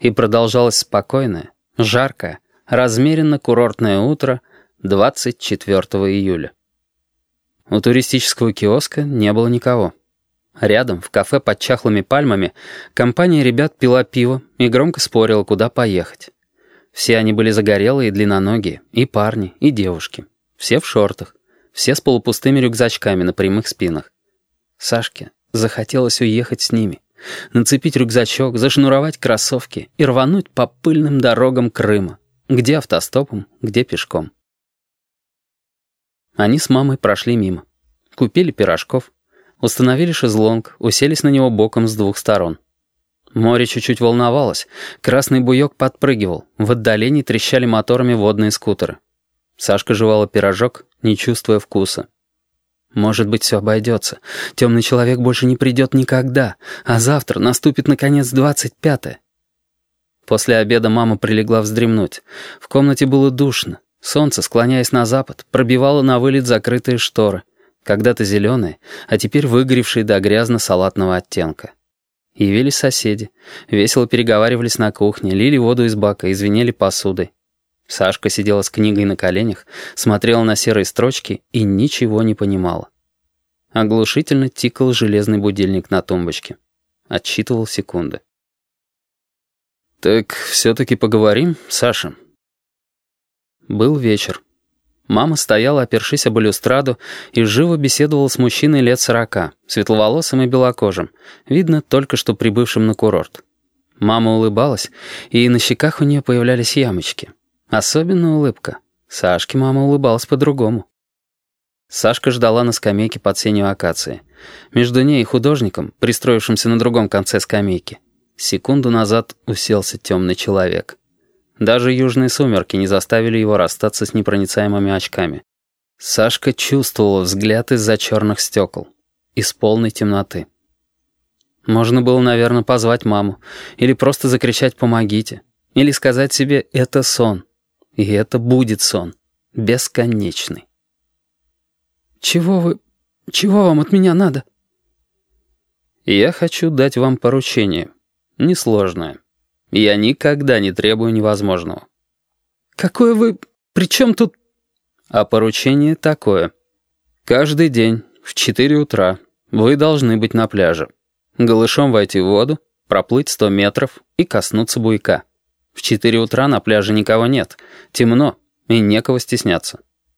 И продолжалось спокойное, жаркое, размеренно-курортное утро 24 июля. У туристического киоска не было никого. Рядом, в кафе под чахлыми пальмами, компания ребят пила пиво и громко спорила, куда поехать. Все они были загорелые и длинноногие, и парни, и девушки. Все в шортах, все с полупустыми рюкзачками на прямых спинах. Сашке захотелось уехать с ними, нацепить рюкзачок, зашнуровать кроссовки и рвануть по пыльным дорогам Крыма, где автостопом, где пешком. Они с мамой прошли мимо. Купили пирожков, установили шезлонг, уселись на него боком с двух сторон. Море чуть-чуть волновалось, красный буёк подпрыгивал, в отдалении трещали моторами водные скутеры. Сашка жевала пирожок, не чувствуя вкуса. Может быть, все обойдется. Темный человек больше не придет никогда, а завтра наступит, наконец, 25-е. После обеда мама прилегла вздремнуть. В комнате было душно. Солнце, склоняясь на запад, пробивало на вылет закрытые шторы, когда-то зеленые, а теперь выгоревшие до грязно-салатного оттенка. Явились соседи, весело переговаривались на кухне, лили воду из бака и звенели посудой. Сашка сидела с книгой на коленях, смотрела на серые строчки и ничего не понимала. Оглушительно тикал железный будильник на тумбочке. Отсчитывал секунды. «Так все-таки поговорим, Саша?» Был вечер. Мама стояла, опершись об балюстраду, и живо беседовала с мужчиной лет 40, светловолосым и белокожим, видно, только что прибывшим на курорт. Мама улыбалась, и на щеках у нее появлялись ямочки. Особенно улыбка. Сашке мама улыбалась по-другому. Сашка ждала на скамейке под сенью акации. Между ней и художником, пристроившимся на другом конце скамейки, секунду назад уселся темный человек. Даже южные сумерки не заставили его расстаться с непроницаемыми очками. Сашка чувствовала взгляд из-за черных стекол, из полной темноты. Можно было, наверное, позвать маму, или просто закричать «помогите», или сказать себе «это сон». И это будет сон. Бесконечный. Чего вам от меня надо? Я хочу дать вам поручение. Несложное. Я никогда не требую невозможного. Какое вы... При чем тут... А поручение такое. Каждый день в 4 утра вы должны быть на пляже. Голышом войти в воду, проплыть 100 метров и коснуться буйка. В 4 утра на пляже никого нет. Темно, и некого стесняться.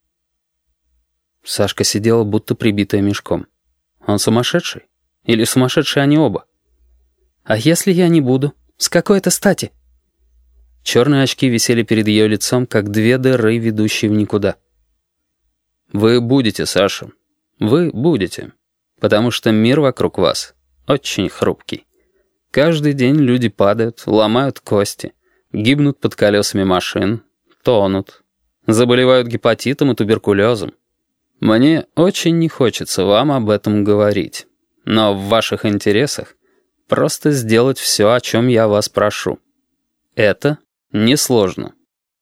Сашка сидела, будто прибитая мешком. Он сумасшедший? Или сумасшедшие они оба? А если я не буду? С какой это стати? Черные очки висели перед ее лицом, как 2 дыры, ведущие в никуда. Вы будете, Саша. Вы будете. Потому что мир вокруг вас очень хрупкий. Каждый день люди падают, ломают кости. Гибнут под колесами машин, тонут, заболевают гепатитом и туберкулезом. Мне очень не хочется вам об этом говорить, но в ваших интересах просто сделать все, о чем я вас прошу. Это несложно».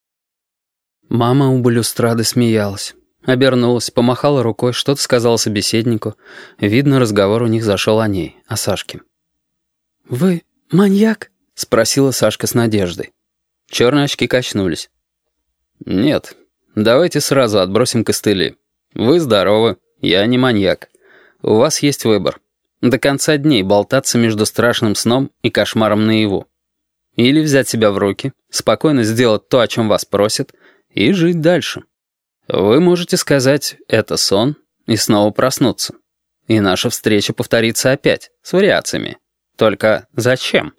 Мама у балюстрады смеялась, обернулась, помахала рукой, что-то сказала собеседнику. Видно, разговор у них зашел о ней, о Сашке. «Вы маньяк?» — спросила Сашка с надеждой. Черные очки качнулись. «Нет, давайте сразу отбросим костыли. Вы здоровы, я не маньяк. У вас есть выбор. До конца дней болтаться между страшным сном и кошмаром наяву. Или взять себя в руки, спокойно сделать то, о чем вас просят, и жить дальше. Вы можете сказать «это сон» и снова проснуться. И наша встреча повторится опять, с вариациями. Только зачем?»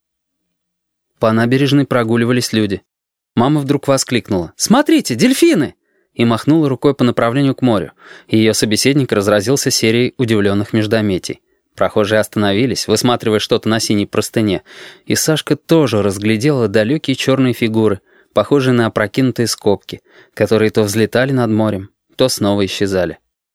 По набережной прогуливались люди. Мама вдруг воскликнула: «Смотрите, дельфины!» и махнула рукой по направлению к морю. Ее собеседник разразился серией удивленных междометий. Прохожие остановились, высматривая что-то на синей простыне, и Сашка тоже разглядела далекие черные фигуры, похожие на опрокинутые скобки, которые то взлетали над морем, то снова исчезали.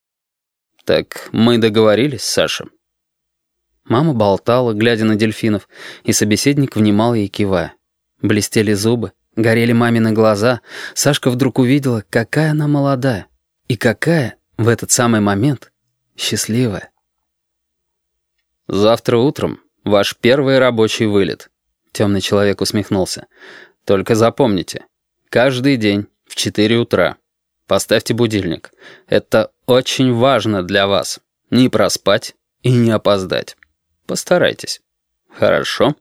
«Так мы договорились, Саша?» Мама болтала, глядя на дельфинов, и собеседник внимал ей, кивая. Блестели зубы, горели мамины глаза. Сашка вдруг увидела, какая она молодая. И какая, в этот самый момент, счастливая. «Завтра утром ваш первый рабочий вылет. Темный человек усмехнулся. «Только запомните, каждый день в 4 утра поставьте будильник. Это очень важно для вас. Не проспать и не опоздать. Постарайтесь. Хорошо?»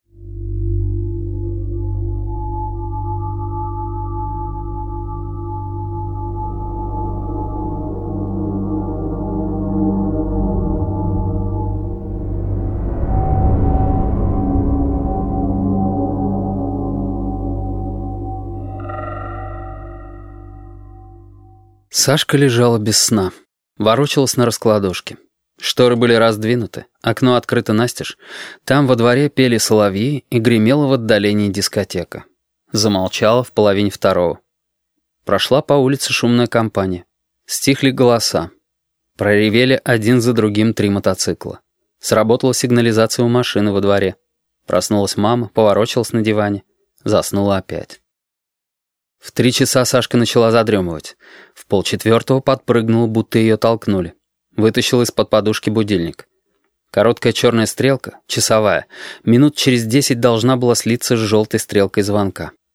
Сашка лежала без сна. Ворочалась на раскладушке. Шторы были раздвинуты, окно открыто настежь. Там во дворе пели соловьи и гремела в отдалении дискотека. Замолчала в половине второго. Прошла по улице шумная компания. Стихли голоса. Проревели один за другим 3 мотоцикла. Сработала сигнализация у машины во дворе. Проснулась мама, поворочилась на диване. Заснула опять. В 3 часа Сашка начала задремывать. В 3:30 подпрыгнула, будто ее толкнули. Вытащила из-под подушки будильник. Короткая черная стрелка, часовая, минут через 10 должна была слиться с желтой стрелкой звонка.